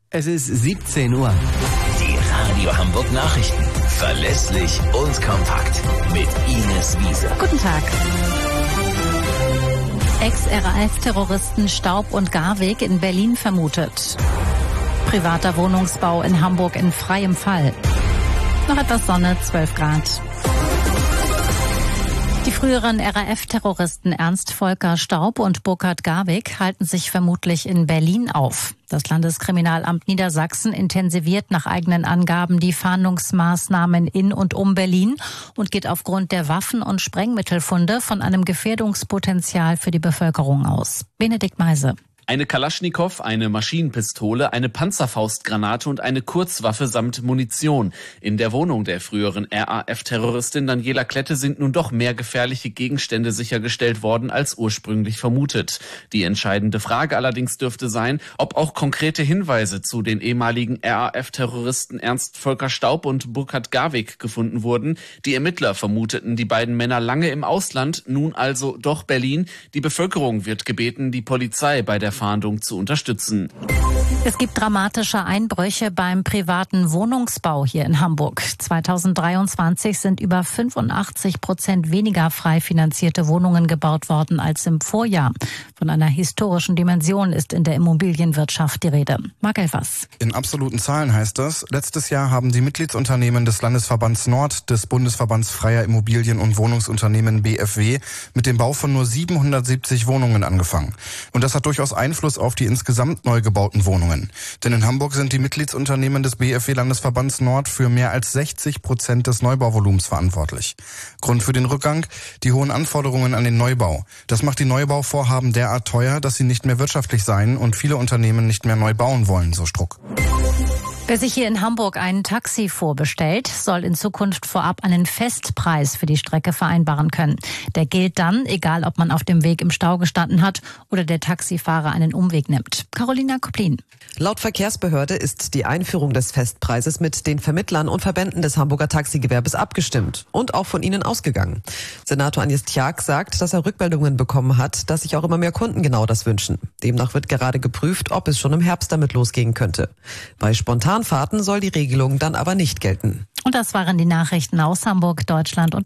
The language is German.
Es ist 17 Uhr. Die Radio Hamburg Nachrichten. Verlässlich und kompakt. Mit Ines Wiese. Guten Tag. Ex-RAF-Terroristen Staub und Garweg in Berlin vermutet. Privater Wohnungsbau in Hamburg in freiem Fall. Noch etwas Sonne, 12 Grad. Die früheren RAF-Terroristen Ernst Volker Staub und Burkhard Garweg halten sich vermutlich in Berlin auf. Das Landeskriminalamt Niedersachsen intensiviert nach eigenen Angaben die Fahndungsmaßnahmen in und um Berlin und geht aufgrund der Waffen- und Sprengmittelfunde von einem Gefährdungspotenzial für die Bevölkerung aus. Benedikt Meise. Eine Kalaschnikow, eine Maschinenpistole, eine Panzerfaustgranate und eine Kurzwaffe samt Munition. In der Wohnung der früheren RAF-Terroristin Daniela Klette sind nun doch mehr gefährliche Gegenstände sichergestellt worden als ursprünglich vermutet. Die entscheidende Frage allerdings dürfte sein, ob auch konkrete Hinweise zu den ehemaligen RAF-Terroristen Ernst Volker Staub und Burkhard Garweg gefunden wurden. Die Ermittler vermuteten die beiden Männer lange im Ausland, nun also doch Berlin. Die Bevölkerung wird gebeten, die Polizei bei der Fahndung zu unterstützen. Es gibt dramatische Einbrüche beim privaten Wohnungsbau hier in Hamburg. 2023 sind über 85% weniger frei finanzierte Wohnungen gebaut worden als im Vorjahr. Von einer historischen Dimension ist in der Immobilienwirtschaft die Rede. Marc Elfers. In absoluten Zahlen heißt das, letztes Jahr haben die Mitgliedsunternehmen des Landesverbands Nord, des Bundesverbands Freier Immobilien- und Wohnungsunternehmen BFW, mit dem Bau von nur 770 Wohnungen angefangen. Und das hat durchaus Einfluss auf die insgesamt neu gebauten Wohnungen. Denn in Hamburg sind die Mitgliedsunternehmen des BFW-Landesverbands Nord für mehr als 60% des Neubauvolumens verantwortlich. Grund für den Rückgang? Die hohen Anforderungen an den Neubau. Das macht die Neubauvorhaben derart teuer, dass sie nicht mehr wirtschaftlich seien und viele Unternehmen nicht mehr neu bauen wollen, so Struck. Wer sich hier in Hamburg ein Taxi vorbestellt, soll in Zukunft vorab einen Festpreis für die Strecke vereinbaren können. Der gilt dann, egal ob man auf dem Weg im Stau gestanden hat oder der Taxifahrer einen Umweg nimmt. Carolina Koplin. Laut Verkehrsbehörde ist die Einführung des Festpreises mit den Vermittlern und Verbänden des Hamburger Taxigewerbes abgestimmt und auch von ihnen ausgegangen. Senator Agnes Tjag sagt, dass er Rückmeldungen bekommen hat, dass sich auch immer mehr Kunden genau das wünschen. Demnach wird gerade geprüft, ob es schon im Herbst damit losgehen könnte. Bei Spontanfahrten soll die Regelung dann aber nicht gelten. Und das waren die Nachrichten aus Hamburg, Deutschland und